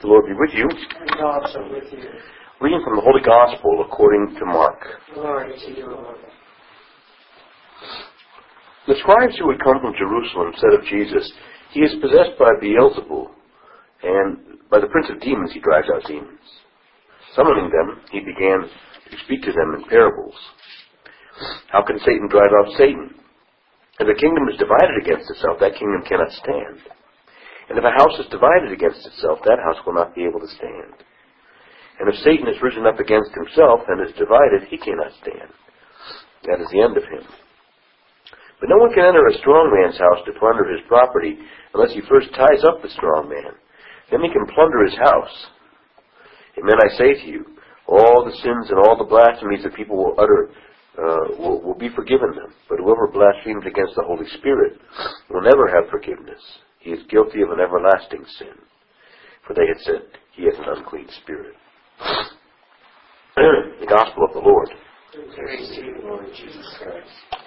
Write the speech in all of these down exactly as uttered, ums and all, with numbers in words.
The Lord be with you. And also with you. Reading from the Holy Gospel according to Mark. Glory to you, Lord. The scribes who had come from Jerusalem said of Jesus, "He is possessed by Beelzebul, and by the prince of demons he drives out demons." Summoning them, he began to speak to them in parables. "How can Satan drive out Satan? If a kingdom is divided against itself, that kingdom cannot stand. And if a house is divided against itself, that house will not be able to stand. And if Satan is risen up against himself and is divided, he cannot stand. That is the end of him. But no one can enter a strong man's house to plunder his property unless he first ties up the strong man. Then he can plunder his house. Amen, I say to you, all the sins and all the blasphemies that people will utter uh, will, will be forgiven them. But whoever blasphemes against the Holy Spirit will never have forgiveness. He is guilty of an everlasting sin. For they had said, he has an unclean spirit." The Gospel of the Lord. Praise to you, Lord Jesus Christ.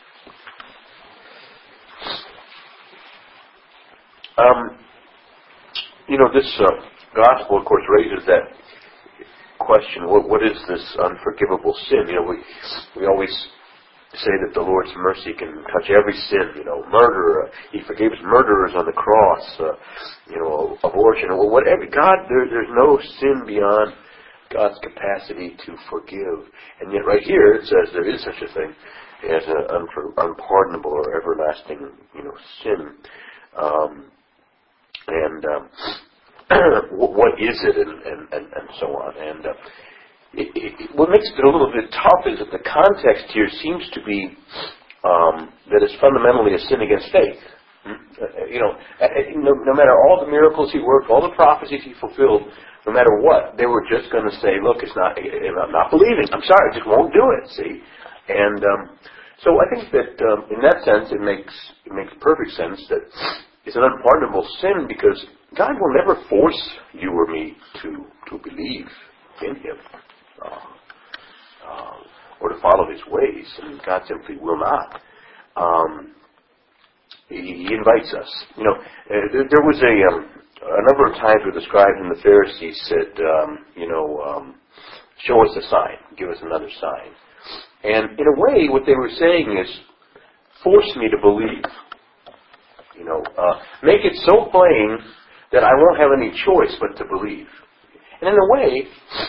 Um, you know, this uh, Gospel, of course, raises that question, what, what is this unforgivable sin? You know, we, we always say that the Lord's mercy can touch every sin, you know, murder, uh, He forgave murderers on the cross, uh, you know, abortion, or whatever. God, there, there's no sin beyond God's capacity to forgive. And yet right here it says there is such a thing as an unfor- unpardonable or everlasting, you know, sin. Um, and um, what is it, and, and, and, and so on. And uh, It, it, what makes it a little bit tough is that the context here seems to be um, that it's fundamentally a sin against faith. Hmm? Uh, you know, no, no matter all the miracles he worked, all the prophecies he fulfilled, no matter what, they were just going to say, "Look, it's not. I'm not believing. I'm sorry, I just won't do it." See, and um, so I think that um, in that sense, it makes it makes perfect sense that it's an unpardonable sin because God will never force you or me to to believe in Him. Uh, uh, or to follow His ways. I mean, God simply will not. Um, he, he invites us. You know, uh, there, there was a um, a number of times where the scribes and the Pharisees said, um, you know, um, "Show us a sign. Give us another sign." And in a way, what they were saying is, "Force me to believe. You know, uh, make it so plain that I won't have any choice but to believe." And in a way,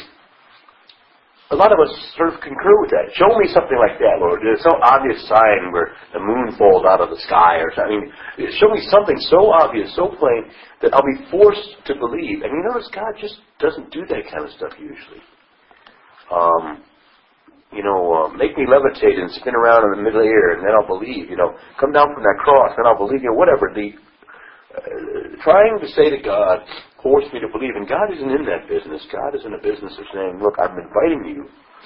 a lot of us sort of concur with that. Show me something like that, Lord. There's some obvious sign where the moon falls out of the sky or something. I mean, show me something so obvious, so plain, that I'll be forced to believe. And you notice God just doesn't do that kind of stuff usually. Um, you know, uh, make me levitate and spin around in the middle air, and then I'll believe. You know, come down from that cross, and I'll believe. You know, whatever. The uh, trying to say to God, force me to believe. And God isn't in that business. God is in a business of saying, "Look, I'm inviting you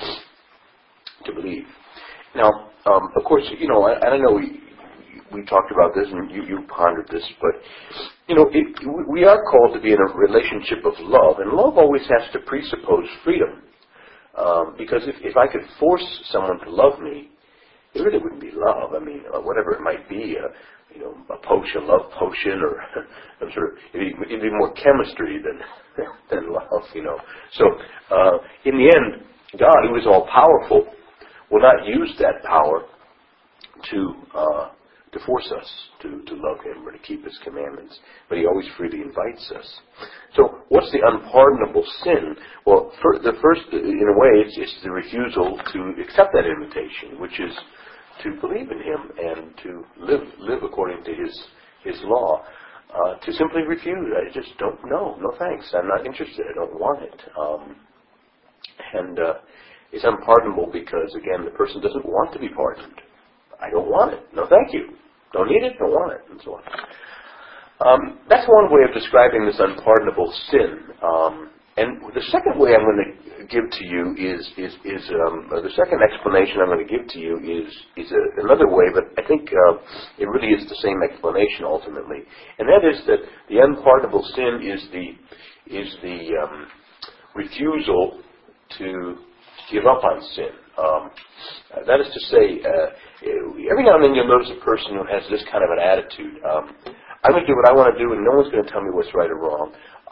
to believe." Now, um, of course, you know, I, I don't know, we, we talked about this and you, you pondered this, but, you know, it, we are called to be in a relationship of love, and love always has to presuppose freedom. Um, because if, if I could force someone to love me, it really wouldn't be love. I mean, uh, whatever it might be, uh, you know, a potion, love potion, or some sort of, it'd be, it'd be more chemistry than than love, you know. So, uh, in the end, God, who is all powerful, will not use that power to uh, to force us to, to love Him or to keep His commandments, but He always freely invites us. So, what's the unpardonable sin? Well, for the first, in a way, it's, it's the refusal to accept that invitation, which is to believe in Him and to live live according to His His law. Uh, to simply refuse. I just don't know. No thanks. I'm not interested. I don't want it. Um, and uh, it's unpardonable because, again, the person doesn't want to be pardoned. I don't want it. No thank you. Don't need it. Don't want it. And so on. Um, that's one way of describing this unpardonable sin. Um, and the second way I'm going to give to you is is is um, the second explanation I'm going to give to you is is a, another way, but I think uh, it really is the same explanation ultimately, and that is that the unpardonable sin is the is the um, refusal to give up on sin. Um, that is to say, uh, every now and then you'll notice a person who has this kind of an attitude. Um, I'm going to do what I want to do, and no one's going to tell me what's right or wrong.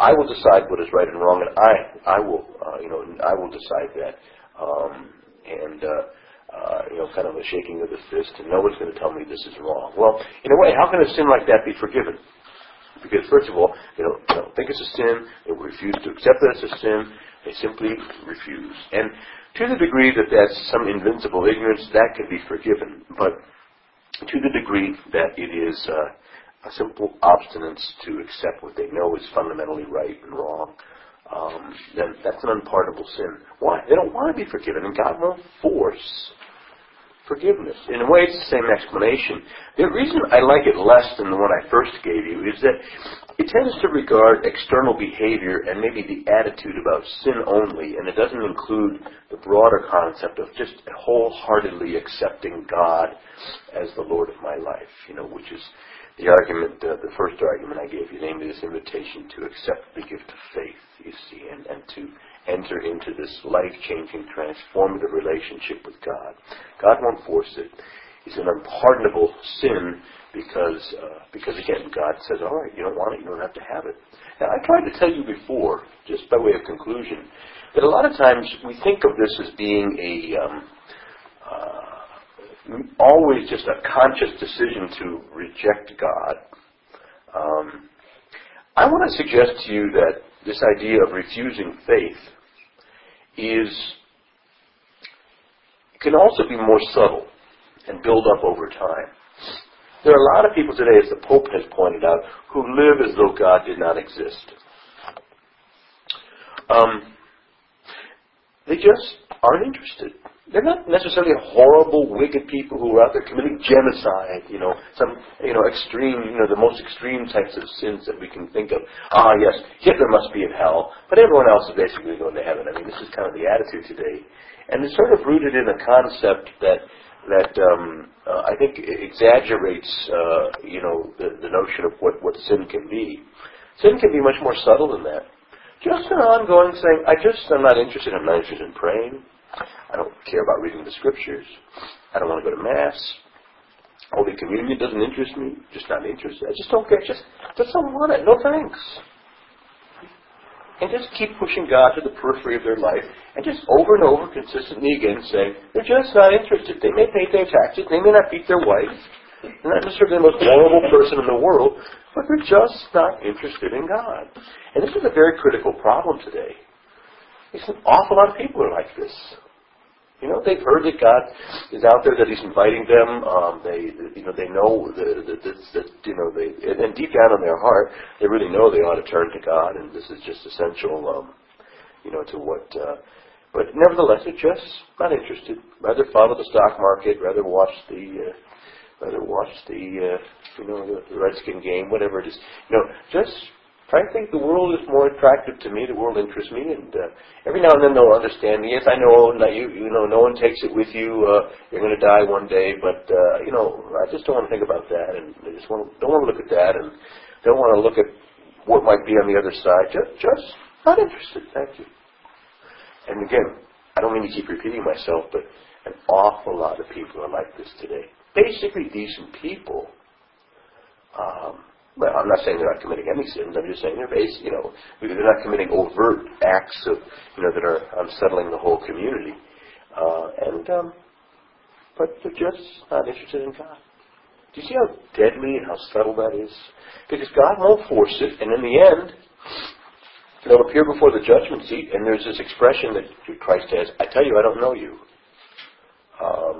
I will decide what is right and wrong, and I I will uh, you know I will decide that. Um, and uh, uh, you know, kind of a shaking of the fist, and no one's going to tell me this is wrong. Well, in a way, how can a sin like that be forgiven? Because first of all, they don't, they don't think it's a sin. They refuse to accept that it's a sin. They simply refuse. And to the degree that that's some invincible ignorance, that can be forgiven. But to the degree that it is uh, a simple obstinance to accept what they know is fundamentally right and wrong, um, then that's an unpardonable sin. Why? They don't want to be forgiven, and God won't force forgiveness. In a way, it's the same explanation. The reason I like it less than the one I first gave you is that it tends to regard external behavior and maybe the attitude about sin only, and it doesn't include the broader concept of just wholeheartedly accepting God as the Lord of my life, you know, which is the argument, uh, the first argument I gave you, namely this invitation to accept the gift of faith, you see, and, and to enter into this life-changing, transformative relationship with God. God won't force it. It's an unpardonable sin because, uh, because again, God says, all right, you don't want it, you don't have to have it. Now, I tried to tell you before, just by way of conclusion, that a lot of times we think of this as being a um, uh, always just a conscious decision to reject God. Um, I want to suggest to you that this idea of refusing faith is can also be more subtle and build up over time. There are a lot of people today, as the Pope has pointed out, who live as though God did not exist. Um, they just aren't interested. They're not necessarily horrible, wicked people who are out there committing genocide, you know, some, you know, extreme, you know, the most extreme types of sins that we can think of. Ah, yes, Hitler must be in hell, but everyone else is basically going to heaven. I mean, this is kind of the attitude today. And it's sort of rooted in a concept that, that um, uh, I think exaggerates, uh, you know, the, the notion of what, what sin can be. Sin can be much more subtle than that. Just an ongoing saying, I just am not interested, I'm not interested in praying. I don't care about reading the Scriptures. I don't want to go to Mass. Holy Communion doesn't interest me. Just not interested. I just don't care. Just, just don't want it. No thanks. And just keep pushing God to the periphery of their life, and just over and over, consistently again, saying they're just not interested. They may pay their taxes. They may not beat their wife. They're not necessarily the most horrible person in the world, but they're just not interested in God. And this is a very critical problem today. There's an awful lot of people who are like this. You know, they've heard that God is out there, that He's inviting them. Um, they, you know, they know that, that, that, you know, they, and deep down in their heart, they really know they ought to turn to God, and this is just essential, um, you know, to what. Uh, but nevertheless, they're just not interested. Rather follow the stock market. Rather watch the, uh, rather watch the, uh, you know, the, the Redskin game, whatever it is. You know, just. Frankly, the world is more attractive to me. The world interests me, and uh, every now and then they'll understand me. Yes, I know that you, you know, no one takes it with you. Uh, you're going to die one day, but uh, you know, I just don't want to think about that, and I just want, don't want to look at that, and don't want to look at what might be on the other side. Just, just not interested. Thank you. And again, I don't mean to keep repeating myself, but an awful lot of people are like this today. Basically, decent people. Um, Well, I'm not saying they're not committing any sins. I'm just saying they're base, you know, they're not committing overt acts of, you know, that are unsettling the whole community. Uh, and, um, but they're just not interested in God. Do you see how deadly and how subtle that is? Because God won't force it, and in the end, they'll appear before the judgment seat, and there's this expression that Christ has, I tell you, I don't know you. Um,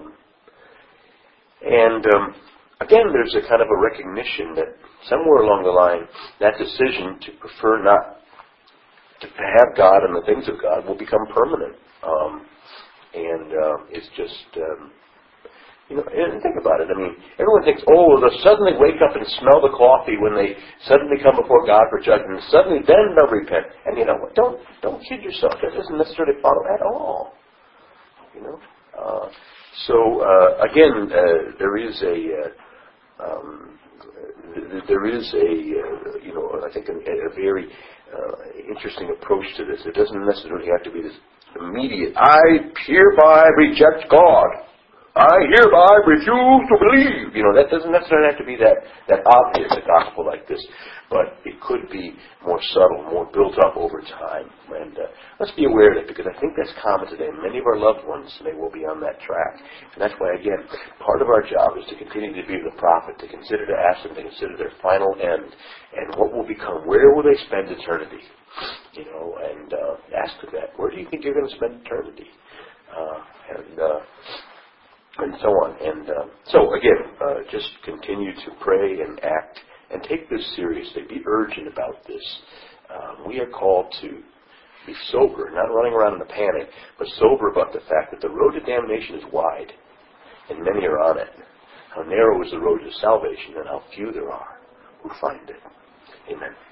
and, um, again, there's a kind of a recognition that somewhere along the line, that decision to prefer not to have God and the things of God will become permanent. Um, and uh, it's just, um, you know, and think about it. I mean, everyone thinks, oh, they'll suddenly wake up and smell the coffee when they suddenly come before God for judgment. And suddenly, then they'll repent. And you know what? Don't don't kid yourself. That doesn't necessarily follow at all. You know. Uh, so uh, again, uh, there is a. Uh, um, There is a, uh, you know, I think a, a very uh, interesting approach to this. It doesn't necessarily have to be this immediate, I hereby reject God. I hereby refuse to believe. You know, that doesn't necessarily have to be that, that obvious, a gospel like this. But it could be more subtle, more built up over time. And uh, let's be aware of it, because I think that's common today. Many of our loved ones may well be on that track. And that's why, again, part of our job is to continue to be the prophet, to consider, to ask them to consider their final end. And what will become, where will they spend eternity? You know, and uh, ask them that. Where do you think you're going to spend eternity? Uh, and... Uh, And so on. And uh, so, again, uh, just continue to pray and act and take this seriously. Be urgent about this. Um, we are called to be sober, not running around in a panic, but sober about the fact that the road to damnation is wide, and many are on it. How narrow is the road to salvation, and how few there are who find it. Amen.